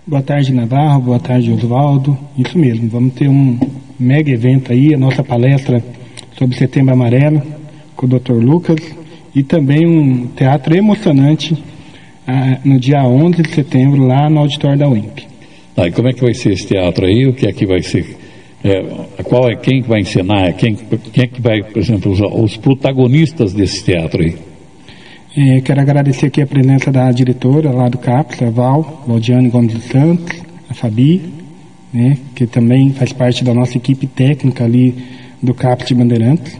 Boa tarde, Navarro. Boa tarde, Oswaldo. Isso mesmo, vamos ter um mega evento aí, a nossa palestra sobre Setembro Amarelo, com o Dr. Lucas, e também um teatro emocionante no dia 11 de setembro, lá no auditório da UEMP. E como é que vai ser esse teatro aí? O que é que vai ser? Quem que vai encenar? Quem é que vai, por exemplo, os protagonistas desse teatro aí? Quero agradecer aqui a presença da diretora lá do CAPS, a Valdiane Gomes dos Santos, a Fabi, né, que também faz parte da nossa equipe técnica ali do CAPS de Bandeirantes.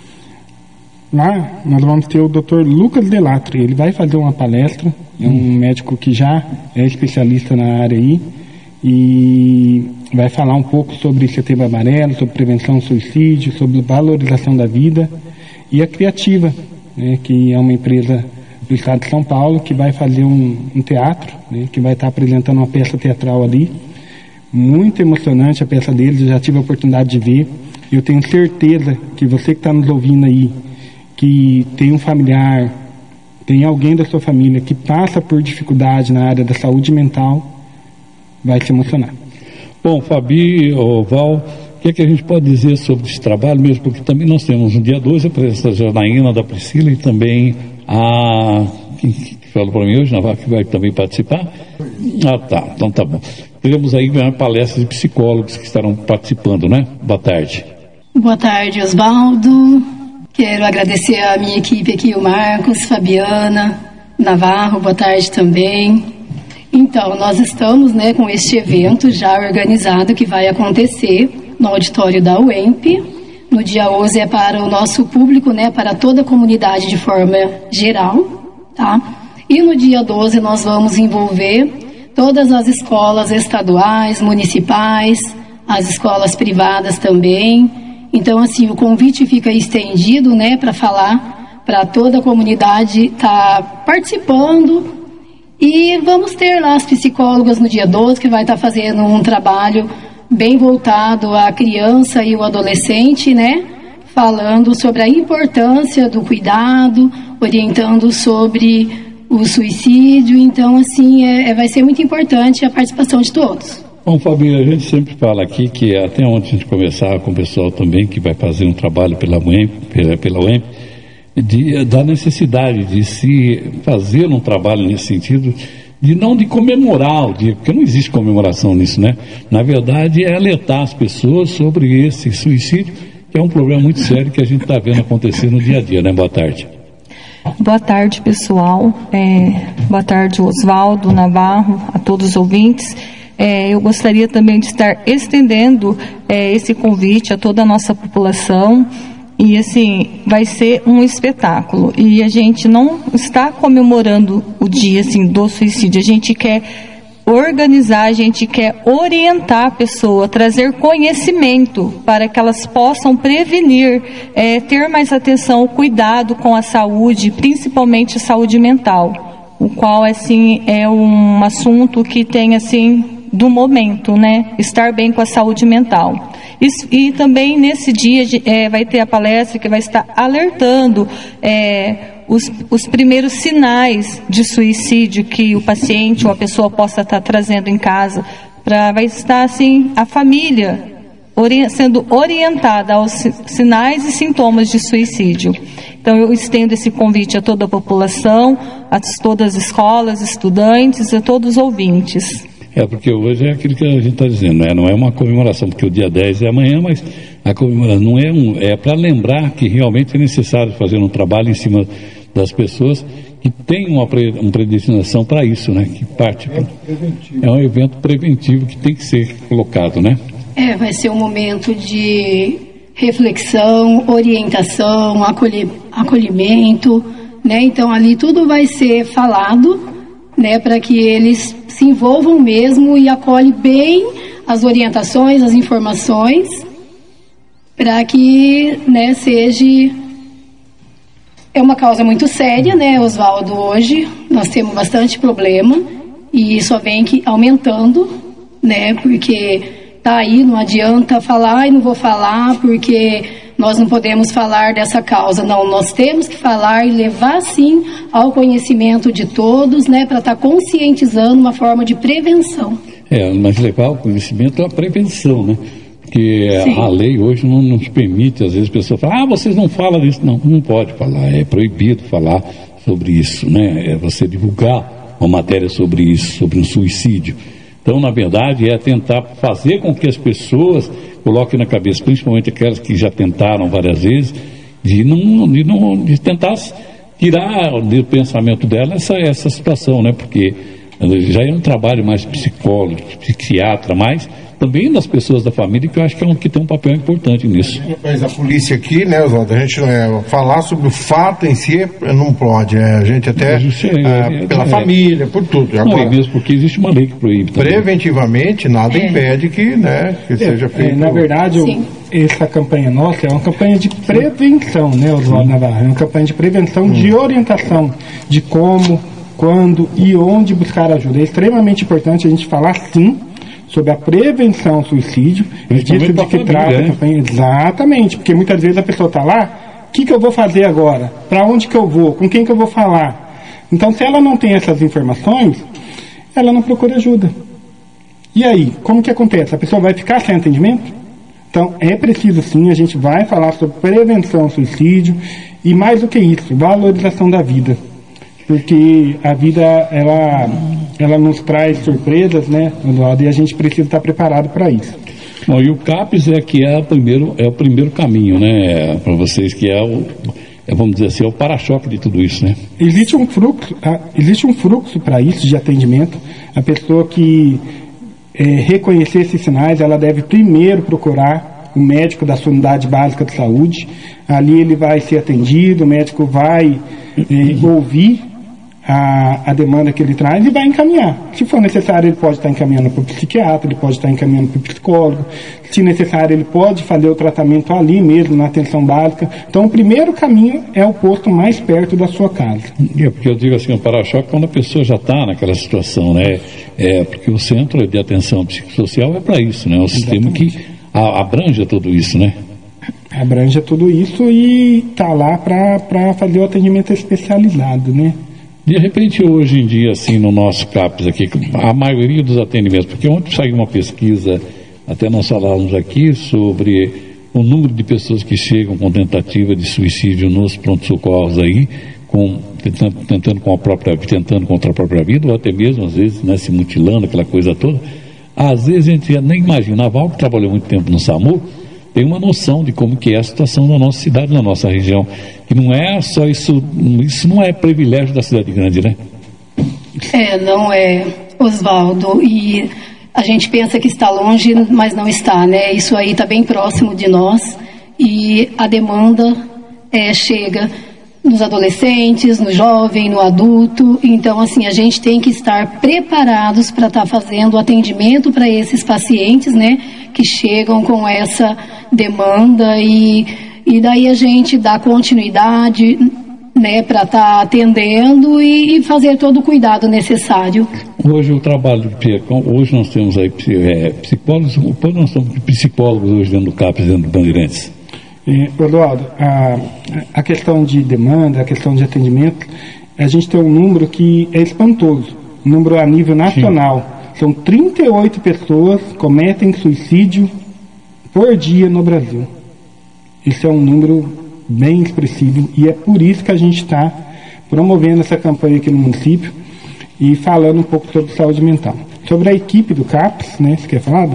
Lá nós vamos ter o Dr. Lucas Delattre, ele vai fazer uma palestra, é um médico que já é especialista na área aí, e vai falar um pouco sobre Setembro Amarelo, sobre prevenção ao suicídio, sobre valorização da vida, e a Criativa, né, que é uma empresa do estado de São Paulo, que vai fazer um teatro, né, que vai estar apresentando uma peça teatral ali, muito emocionante a peça deles, eu já tive a oportunidade de ver, e eu tenho certeza que você que está nos ouvindo aí, que tem um familiar, tem alguém da sua família que passa por dificuldade na área da saúde mental, vai se emocionar. Bom, Fabi, Val, o que é que a gente pode dizer sobre esse trabalho mesmo? Porque também nós temos no dia 12 a presença da Janaína, da Priscila, e também quem falou para mim hoje, Navarro, que vai também participar? Tá, então tá bom. Teremos aí palestras de psicólogos que estarão participando, né? Boa tarde. Boa tarde, Oswaldo. Quero agradecer a minha equipe aqui, o Marcos, Fabiana, Navarro, boa tarde também. Então, nós estamos, né, com este evento já organizado que vai acontecer no auditório da UEMP. No dia 11 é para o nosso público, né, para toda a comunidade de forma geral, tá? E no dia 12 nós vamos envolver todas as escolas estaduais, municipais, as escolas privadas também. Então, assim, o convite fica estendido, né, para falar para toda a comunidade estar participando. E vamos ter lá as psicólogas no dia 12, que vai estar fazendo um trabalho bem voltado à criança e o adolescente, né? Falando sobre a importância do cuidado, orientando sobre o suicídio. Então, assim, vai ser muito importante a participação de todos. Bom, Fabinho, a gente sempre fala aqui que até ontem a gente conversava com o pessoal também que vai fazer um trabalho pela UEMP, da necessidade de se fazer um trabalho nesse sentido, de comemorar o dia, porque não existe comemoração nisso, né? Na verdade, é alertar as pessoas sobre esse suicídio, que é um problema muito sério que a gente está vendo acontecer no dia a dia, né? Boa tarde. Boa tarde, pessoal. Boa tarde, Oswaldo, Navarro, a todos os ouvintes. Eu gostaria também de estar estendendo esse convite a toda a nossa população. E assim, vai ser um espetáculo. E a gente não está comemorando o dia assim, do suicídio. A gente quer organizar, a gente quer orientar a pessoa, trazer conhecimento para que elas possam prevenir, ter mais atenção, cuidado com a saúde, principalmente a saúde mental, o qual assim é um assunto que tem assim do momento, né? Estar bem com a saúde mental. E também nesse dia vai ter a palestra que vai estar alertando os primeiros sinais de suicídio que o paciente ou a pessoa possa estar trazendo em casa. Vai estar assim a família sendo orientada aos sinais e sintomas de suicídio. Então eu estendo esse convite a toda a população, a todas as escolas, estudantes e a todos os ouvintes. Porque hoje é aquilo que a gente está dizendo, né? Não é uma comemoração, porque o dia 10 é amanhã, mas a comemoração não é para lembrar que realmente é necessário fazer um trabalho em cima das pessoas que têm uma predestinação para isso, né? Que parte é um evento preventivo que tem que ser colocado, né? Vai ser um momento de reflexão, orientação, acolhimento, né? Então ali tudo vai ser falado, né? Para que eles se envolvam mesmo e acolhem bem as orientações, as informações, para que, né, seja... É uma causa muito séria, né, Oswaldo? Hoje nós temos bastante problema e só vem aumentando, né? Porque tá aí, não adianta falar e não vou falar porque nós não podemos falar dessa causa. Não, nós temos que falar e levar, sim, ao conhecimento de todos, né, para estar conscientizando uma forma de prevenção. Mas levar ao conhecimento é a prevenção, né? Porque Sim. A lei hoje não nos permite, às vezes a pessoa fala, vocês não falam disso. Não, não pode falar, é proibido falar sobre isso, né? É você divulgar uma matéria sobre isso, sobre um suicídio. Então, na verdade, é tentar fazer com que as pessoas coloquem na cabeça, principalmente aquelas que já tentaram várias vezes, de tentar tirar do pensamento dela essa situação, né? Porque já é um trabalho mais psicólogo, psiquiatra, mas também das pessoas da família, que eu acho que tem um papel importante nisso. Mas a polícia aqui, né, Oswaldo, a gente falar sobre o fato em si não pode, a gente até pela família, por tudo. Não é mesmo, porque existe uma lei que proíbe também. Preventivamente, nada impede que seja feito. Na verdade, essa campanha nossa é uma campanha de prevenção, né, Oswaldo Navarro? É uma campanha de prevenção, de orientação, de como, quando e onde buscar ajuda. É extremamente importante a gente falar, sim, sobre a prevenção ao suicídio, é disso de que trata a campanha. Exatamente, porque muitas vezes a pessoa está lá, o que eu vou fazer agora? Para onde que eu vou? Com quem que eu vou falar? Então, se ela não tem essas informações, ela não procura ajuda. E aí, como que acontece? A pessoa vai ficar sem atendimento? Então, é preciso sim, a gente vai falar sobre prevenção ao suicídio e mais do que isso, valorização da vida. Porque a vida, ela nos traz surpresas, né, Eduardo, e a gente precisa estar preparado para isso. Bom, e o CAPES é o primeiro caminho, né, para vocês, que vamos dizer assim, é o para-choque de tudo isso, né? Existe um fluxo para isso de atendimento. A pessoa que reconhecer esses sinais, ela deve primeiro procurar o médico da sua unidade básica de saúde. Ali ele vai ser atendido, o médico vai ouvir a demanda que ele traz e vai encaminhar. Se for necessário, ele pode estar encaminhando para o psiquiatra, ele pode estar encaminhando para o psicólogo. Se necessário, ele pode fazer o tratamento ali mesmo, na atenção básica. Então, o primeiro caminho é o posto mais perto da sua casa. Porque eu digo assim, o para-choque quando a pessoa já está naquela situação, né? Porque o Centro de Atenção Psicossocial é para isso, né? É um sistema que abrange tudo isso, né? Abrange tudo isso e está lá para fazer o atendimento especializado, né? De repente, hoje em dia, assim, no nosso CAPES aqui, a maioria dos atendimentos, porque ontem saiu uma pesquisa, até nós falávamos aqui, sobre o número de pessoas que chegam com tentativa de suicídio nos pronto-socorros aí, tentando contra a própria vida, ou até mesmo, às vezes, né, se mutilando, aquela coisa toda. Às vezes a gente nem imaginava, algo que trabalhou muito tempo no SAMU, tem uma noção de como que é a situação da nossa cidade, na nossa região, que não é só isso não é privilégio da cidade grande, né? Não é, Oswaldo, e a gente pensa que está longe, mas não está, né? Isso aí está bem próximo de nós e a demanda chega nos adolescentes, no jovem, no adulto. Então, assim, a gente tem que estar preparados para estar fazendo o atendimento para esses pacientes, né, que chegam com essa demanda e daí a gente dá continuidade, né, para estar atendendo e fazer todo o cuidado necessário. Hoje o trabalho, hoje nós temos aí psicólogos, nós temos psicólogos hoje dentro do CAPES, dentro do Bandeirantes. Eduardo, a questão de demanda, a questão de atendimento, a gente tem um número que é espantoso, um número a nível nacional. Sim. São 38 pessoas que cometem suicídio por dia no Brasil. Isso é um número bem expressivo e é por isso que a gente está promovendo essa campanha aqui no município e falando um pouco sobre saúde mental. Sobre a equipe do CAPES, né, você quer falar?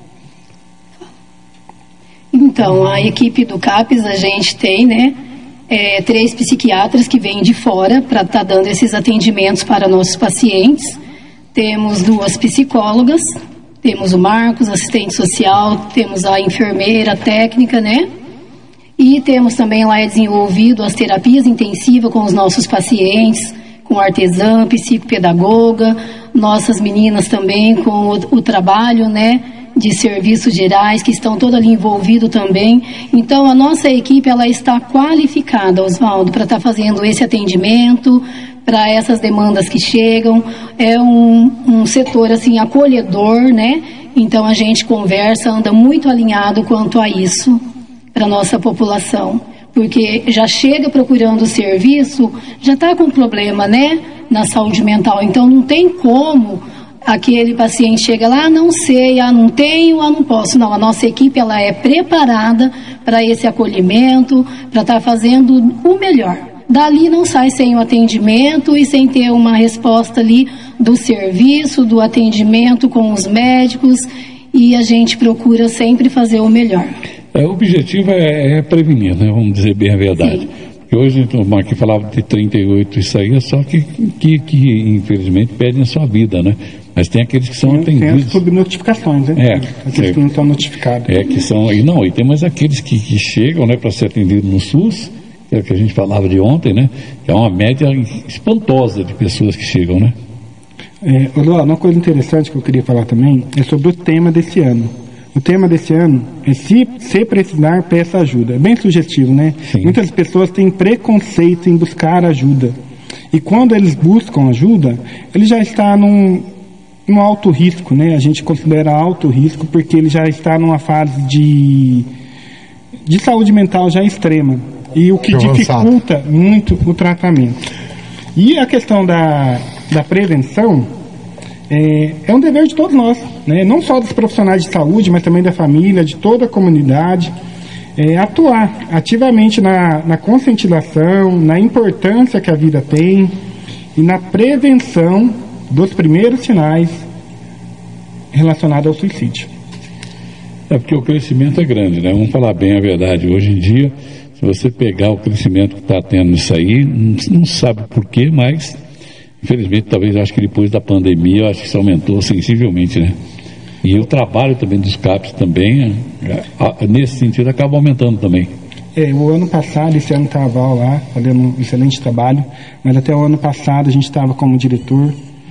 Então, a equipe do CAPES, a gente tem, né, 3 psiquiatras que vêm de fora para estar dando esses atendimentos para nossos pacientes. Temos 2 psicólogas, temos o Marcos, assistente social, temos a enfermeira técnica, né? E temos também lá desenvolvido as terapias intensivas com os nossos pacientes, com artesã, psicopedagoga, nossas meninas também com o trabalho, né, de serviços gerais, que estão todos ali envolvidos também. Então, a nossa equipe, ela está qualificada, Oswaldo, para estar fazendo esse atendimento, para essas demandas que chegam. É um setor, assim, acolhedor, né? Então, a gente conversa, anda muito alinhado quanto a isso. para a nossa população, porque já chega procurando o serviço, já está com problema, né, na saúde mental, então não tem como aquele paciente chega lá, não sei, não tenho, não posso. Não, a nossa equipe ela é preparada para esse acolhimento, para estar fazendo o melhor. Dali não sai sem o atendimento e sem ter uma resposta ali do serviço, do atendimento com os médicos, e a gente procura sempre fazer o melhor. O objetivo é prevenir, né? Vamos dizer bem a verdade. Sim. Porque hoje o Marquinhos falava de 38, isso aí é só que infelizmente perdem a sua vida, né? Mas tem aqueles que são atendidos. Tem as subnotificações, né? Aqueles que não estão notificados. Que são. E tem mais aqueles que chegam, né, para ser atendido no SUS, que é o que a gente falava de ontem, né? É uma média espantosa de pessoas que chegam, né? Uma coisa interessante que eu queria falar também é sobre o tema desse ano. O tema desse ano é se precisar, peça ajuda. É bem sugestivo, né? Sim. Muitas pessoas têm preconceito em buscar ajuda. E quando eles buscam ajuda, ele já está num alto risco, né? A gente considera alto risco porque ele já está numa fase de saúde mental já extrema. E o que dificulta muito o tratamento. E a questão da prevenção é um dever de todos nós, né? Não só dos profissionais de saúde, mas também da família, de toda a comunidade, atuar ativamente na conscientização, na importância que a vida tem e na prevenção dos primeiros sinais relacionados ao suicídio. Porque o crescimento é grande, né? Vamos falar bem a verdade. Hoje em dia, se você pegar o crescimento que está tendo nisso aí, não sabe por quê, mas infelizmente, talvez, acho que depois da pandemia, eu acho que isso aumentou sensivelmente, né? E o trabalho também dos CAPs também, nesse sentido, acaba aumentando também. O ano passado, esse ano estava lá, fazendo um excelente trabalho, mas até o ano passado a gente estava como diretor,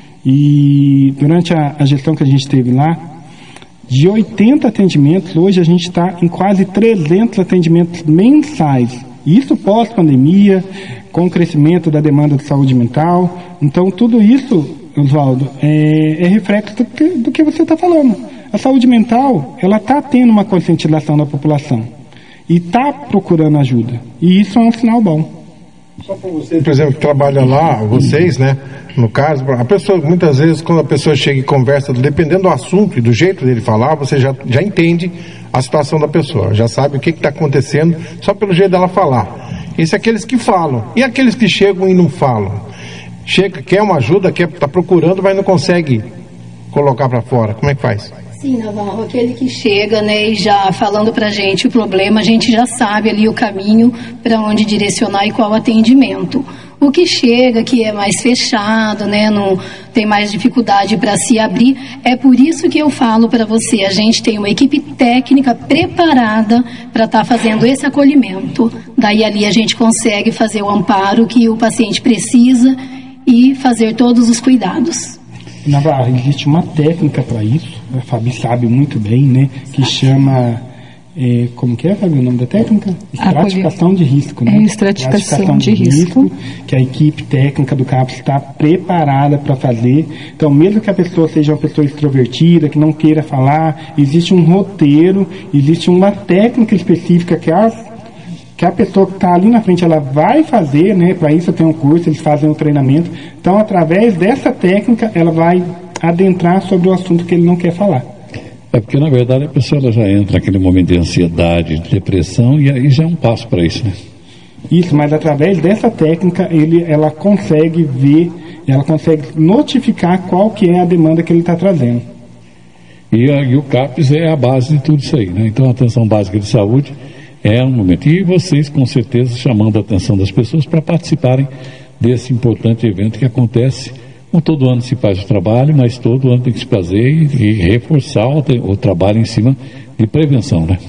e durante a gestão que a gente teve lá, de 80 atendimentos, hoje a gente está em quase 300 atendimentos mensais. Isso pós-pandemia, com o crescimento da demanda de saúde mental. Então, tudo isso, Oswaldo, é reflexo do que você está falando. A saúde mental, ela está tendo uma conscientização da população e está procurando ajuda. E isso é um sinal bom. Só para você, por exemplo, que trabalha lá, vocês, né? No caso, a pessoa, muitas vezes, quando a pessoa chega e conversa, dependendo do assunto e do jeito dele falar, você já entende a situação da pessoa, já sabe o que está acontecendo, só pelo jeito dela falar. Isso é aqueles que falam. E aqueles que chegam e não falam? Chega, quer uma ajuda, está procurando, mas não consegue colocar para fora. Como é que faz? Sim, Navarro, aquele que chega, né, e já falando pra gente o problema, a gente já sabe ali o caminho para onde direcionar e qual atendimento. O que chega, que é mais fechado, né, não tem mais dificuldade para se abrir, é por isso que eu falo para você, a gente tem uma equipe técnica preparada para estar fazendo esse acolhimento. Daí ali a gente consegue fazer o amparo que o paciente precisa e fazer todos os cuidados. Navarro, existe uma técnica para isso, a Fabi sabe muito bem, né, que chama, como que é, Fabi, o nome da técnica? Estratificação de risco, né? Estratificação de risco, que a equipe técnica do CAPS está preparada para fazer. Então, mesmo que a pessoa seja uma pessoa extrovertida, que não queira falar, existe um roteiro, existe uma técnica específica que a pessoa que está ali na frente, ela vai fazer, né? Para isso tem um curso, eles fazem um treinamento. Então, através dessa técnica, ela vai adentrar sobre o assunto que ele não quer falar. Porque, na verdade, a pessoa ela já entra naquele momento de ansiedade, de depressão, e aí já é um passo para isso, né? Isso, mas através dessa técnica, ela consegue ver, ela consegue notificar qual que é a demanda que ele está trazendo. E o CAPS é a base de tudo isso aí, né? Então, a atenção básica de saúde é um momento. E vocês, com certeza, chamando a atenção das pessoas para participarem desse importante evento que acontece. Todo ano se faz o trabalho, mas todo ano tem que se fazer e reforçar o trabalho em cima de prevenção, né?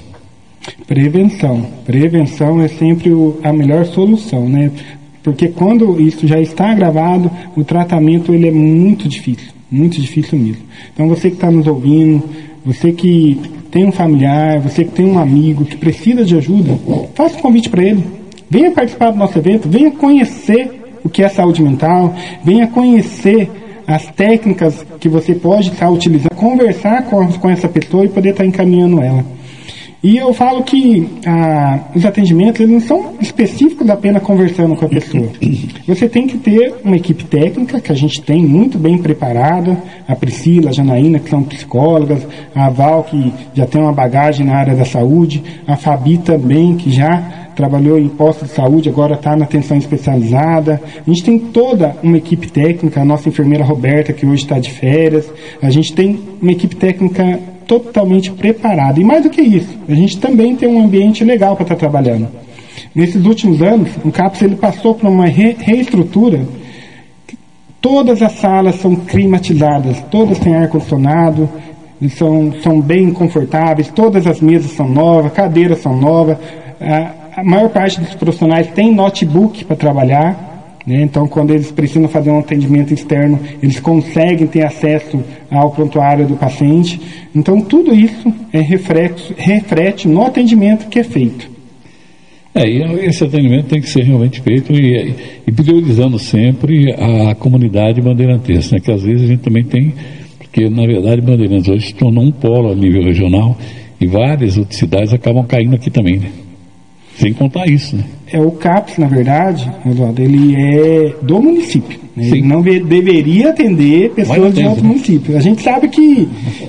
Prevenção é sempre a melhor solução, né? Porque quando isso já está agravado, o tratamento ele é muito difícil mesmo. Então você que está nos ouvindo, você que tem um familiar, você que tem um amigo que precisa de ajuda, faça um convite para ele. Venha participar do nosso evento, venha conhecer o que é saúde mental, venha conhecer as técnicas que você pode estar utilizando, conversar com essa pessoa e poder estar encaminhando ela. E eu falo que os atendimentos eles não são específicos apenas conversando com a pessoa. Você tem que ter uma equipe técnica, que a gente tem muito bem preparada, a Priscila, a Janaína, que são psicólogas, a Val, que já tem uma bagagem na área da saúde, a Fabi também, que já trabalhou em posto de saúde, agora está na atenção especializada. A gente tem toda uma equipe técnica, a nossa enfermeira Roberta, que hoje está de férias. A gente tem uma equipe técnica totalmente preparada. E mais do que isso, a gente também tem um ambiente legal para estar trabalhando. Nesses últimos anos, o CAPS ele passou por uma reestrutura. Todas as salas são climatizadas, todas têm ar-condicionado, são bem confortáveis, todas as mesas são novas, cadeiras são novas. A maior parte dos profissionais tem notebook para trabalhar, né? Então quando eles precisam fazer um atendimento externo, eles conseguem ter acesso ao prontuário do paciente. Então tudo isso reflete no atendimento que é feito. E esse atendimento tem que ser realmente feito e priorizando sempre a comunidade bandeirantense, né? Que às vezes a gente também tem, porque na verdade Bandeirantes hoje se tornou um polo a nível regional e várias outras cidades acabam caindo aqui também, né? Sem contar isso, né? O CAPS, na verdade, Eduardo, ele é do município, né? Ele não deveria atender pessoas de outros municípios. A gente sabe que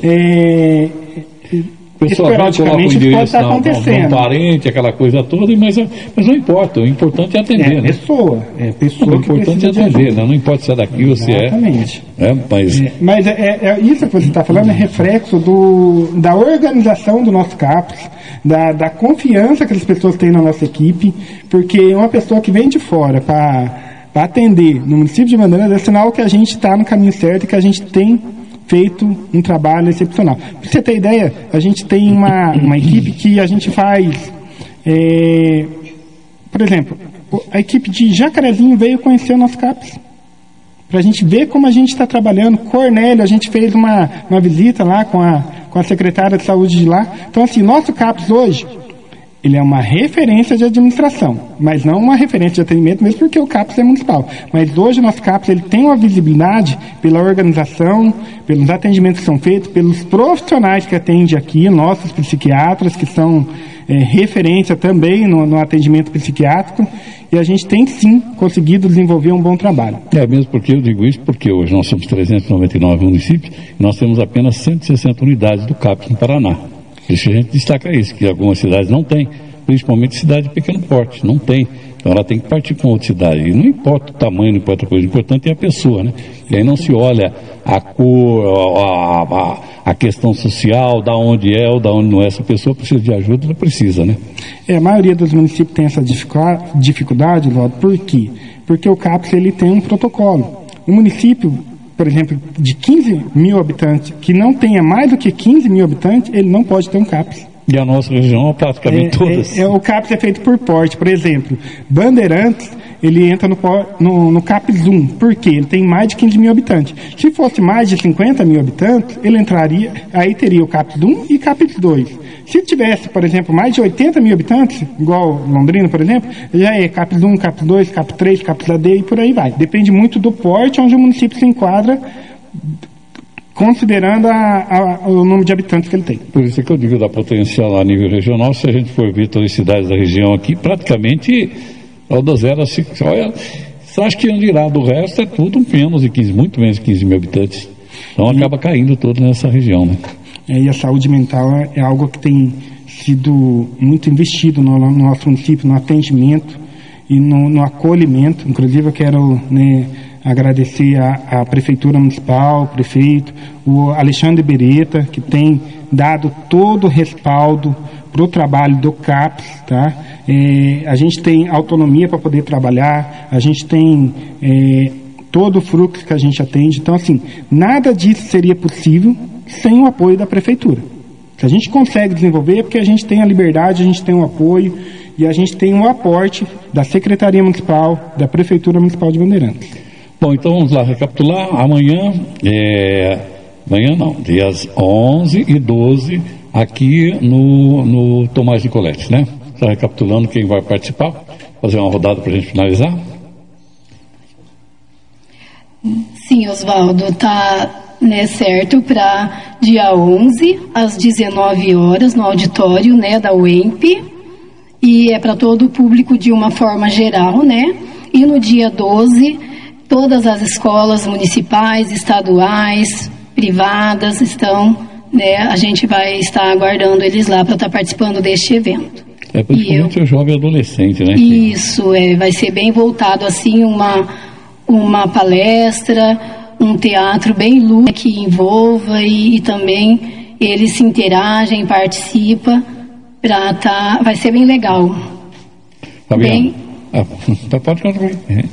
esporadicamente isso pode estar acontecendo. Um parente, aquela coisa toda, mas não importa. O importante é atender, né? Pessoa o importante é atender, né? Não importa se é daqui ou se é. Exatamente. Mas isso que você está falando é reflexo da organização do nosso CAPS, da confiança que as pessoas têm na nossa equipe, porque uma pessoa que vem de fora para atender no município de Bandeirantes é sinal que a gente está no caminho certo e que a gente tem feito um trabalho excepcional. Para você ter ideia, a gente tem uma equipe que a gente faz, por exemplo, a equipe de Jacarezinho veio conhecer o nosso CAPS, para a gente ver como a gente está trabalhando. Cornélio, a gente fez uma visita lá com a secretária de saúde de lá. Então, assim, nosso CAPS hoje, ele é uma referência de administração, mas não uma referência de atendimento, mesmo porque o CAPS é municipal. Mas hoje o nosso CAPS ele tem uma visibilidade pela organização, pelos atendimentos que são feitos, pelos profissionais que atendem aqui, nossos psiquiatras, que são referência também no atendimento psiquiátrico, e a gente tem sim conseguido desenvolver um bom trabalho. Mesmo porque eu digo isso, porque hoje nós somos 399 municípios, e nós temos apenas 160 unidades do CAPS no Paraná. Deixa a gente destacar isso, que algumas cidades não têm, principalmente cidade de pequeno porte, não tem. Então ela tem que partir com outra cidade. E não importa o tamanho, não importa a coisa, o importante é a pessoa, né? E aí não se olha a cor, a questão social, da onde é ou da onde não é. Essa pessoa precisa de ajuda, ela precisa, né? A maioria dos municípios tem essa dificuldade, Ló. Por quê? Porque o CAPS ele tem um protocolo. O município, por exemplo, de 15 mil habitantes, que não tenha mais do que 15 mil habitantes, ele não pode ter um CAPS. E a nossa região, praticamente todas. O CAPS é feito por porte. Por exemplo, Bandeirantes, ele entra no CAPS 1. Por quê? Ele tem mais de 15 mil habitantes. Se fosse mais de 50 mil habitantes, ele entraria, aí teria o CAPS 1 e CAPS 2. Se tivesse, por exemplo, mais de 80 mil habitantes, igual Londrina, por exemplo, já é CAPS 1, CAPS 2, CAPS 3, CAPS AD e por aí vai. Depende muito do porte onde o município se enquadra, considerando o número de habitantes que ele tem. Por isso é que eu digo da potencial a nível regional. Se a gente for ver todas as cidades da região aqui, praticamente do 0 a 5. Olha, acho que onde irá do resto é tudo menos de 15, muito menos de 15 mil habitantes. Então acaba caindo todo nessa região, né? E a saúde mental é algo que tem sido muito investido no nosso município, no atendimento e no acolhimento. Inclusive eu quero, agradecer a Prefeitura Municipal, o prefeito, o Alexandre Beretta, que tem dado todo o respaldo para o trabalho do CAPS, tá? A gente tem autonomia para poder trabalhar, a gente tem todo o fluxo que a gente atende. Então, assim, nada disso seria possível sem o apoio da Prefeitura. Se a gente consegue desenvolver é porque a gente tem a liberdade, a gente tem o apoio e a gente tem o aporte da Secretaria Municipal, da Prefeitura Municipal de Bandeirantes. Bom, então vamos lá recapitular. Amanhã dias 11 e 12, aqui no Tomás Nicoletti, né? Só recapitulando quem vai participar, fazer uma rodada para a gente finalizar. Sim, Oswaldo, tá né, certo, para dia 11, às 19 horas, no auditório, né, da UEMP, e é para todo o público de uma forma geral, né, e no dia 12, todas as escolas municipais, estaduais, privadas estão, né, a gente vai estar aguardando eles lá para estar participando deste evento. Principalmente o jovem adolescente, né? Isso, vai ser bem voltado, assim, uma palestra, um teatro bem lúdico que envolva e também eles se interagem, participam, vai ser bem legal. Fabiana, pode continuar.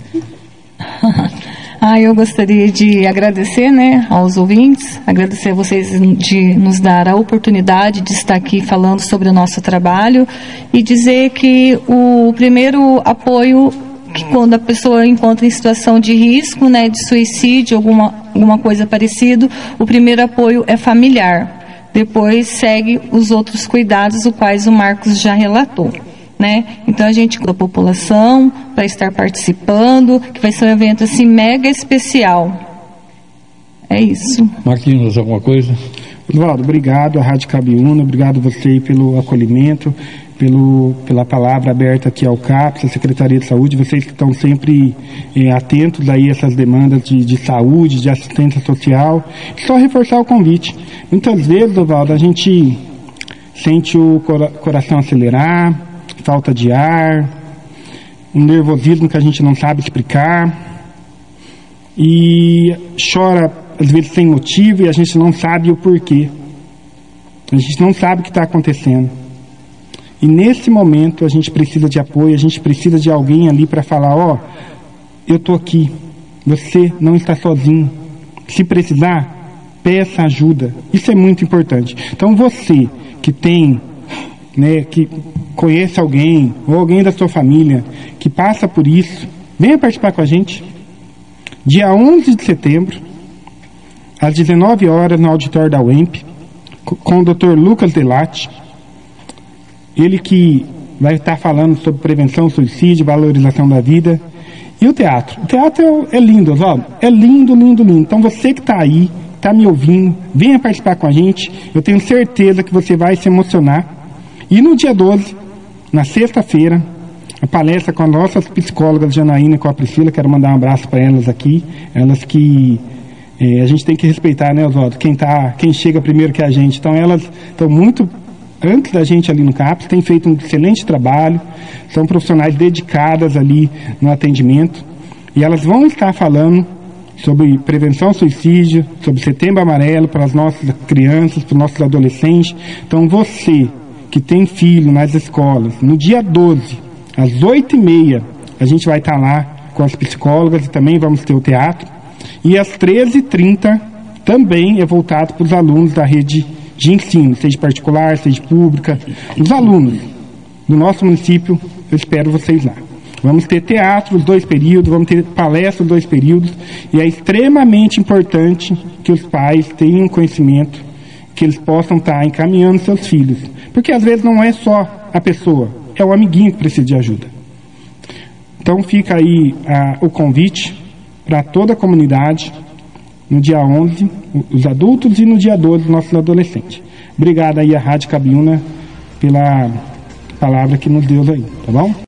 Eu gostaria de agradecer, né, aos ouvintes, agradecer a vocês de nos dar a oportunidade de estar aqui falando sobre o nosso trabalho e dizer que o primeiro apoio, que quando a pessoa encontra em situação de risco, né, de suicídio, alguma coisa parecida, o primeiro apoio é familiar. Depois segue os outros cuidados, os quais o Marcos já relatou. Né? Então a gente convida a população para estar participando, que vai ser um evento assim mega especial. É isso. Marquinhos, alguma coisa? Oswaldo, obrigado, a Rádio Cabiúna, obrigado você pelo acolhimento, pela palavra aberta aqui ao CAPS, a Secretaria de Saúde, vocês que estão sempre atentos aí a essas demandas de saúde, de assistência social. Só reforçar o convite. Muitas vezes, Oswaldo, a gente sente o coração acelerar, falta de ar, um nervosismo que a gente não sabe explicar e chora às vezes sem motivo e a gente não sabe o porquê. A gente não sabe o que está acontecendo. E nesse momento a gente precisa de apoio, a gente precisa de alguém ali para falar, eu estou aqui, você não está sozinho. Se precisar, peça ajuda. Isso é muito importante. Então você que tem, né, que conhece alguém ou alguém da sua família que passa por isso, venha participar com a gente. Dia 11 de setembro, às 19 horas, no auditório da UEMP, com o Dr. Lucas Delatti. Ele que vai estar falando sobre prevenção, suicídio, valorização da vida. E o teatro. O teatro é lindo, Oswaldo. É lindo, lindo, lindo. Então você que está aí, está me ouvindo, venha participar com a gente. Eu tenho certeza que você vai se emocionar. E no dia 12, na sexta-feira, a palestra com as nossas psicólogas, Janaína e com a Priscila, quero mandar um abraço para elas aqui, elas que a gente tem que respeitar, né, Oswaldo, quem chega primeiro que a gente. Então elas estão muito antes da gente ali no CAPS, têm feito um excelente trabalho, são profissionais dedicadas ali no atendimento, e elas vão estar falando sobre prevenção ao suicídio, sobre Setembro Amarelo para as nossas crianças, para os nossos adolescentes. Então você que tem filho nas escolas, no dia 12, às 8h30, a gente vai estar lá com as psicólogas e também vamos ter o teatro. E às 13h30 também é voltado para os alunos da rede de ensino, seja particular, seja pública. Os alunos do nosso município, eu espero vocês lá. Vamos ter teatro os 2 períodos, vamos ter palestra os 2 períodos, e é extremamente importante que os pais tenham conhecimento, que eles possam estar encaminhando seus filhos. Porque às vezes não é só a pessoa, é o amiguinho que precisa de ajuda. Então fica aí o convite para toda a comunidade, no dia 11, os adultos, e no dia 12, os nossos adolescentes. Obrigado aí à Rádio Cabiúna pela palavra que nos deu aí, tá bom?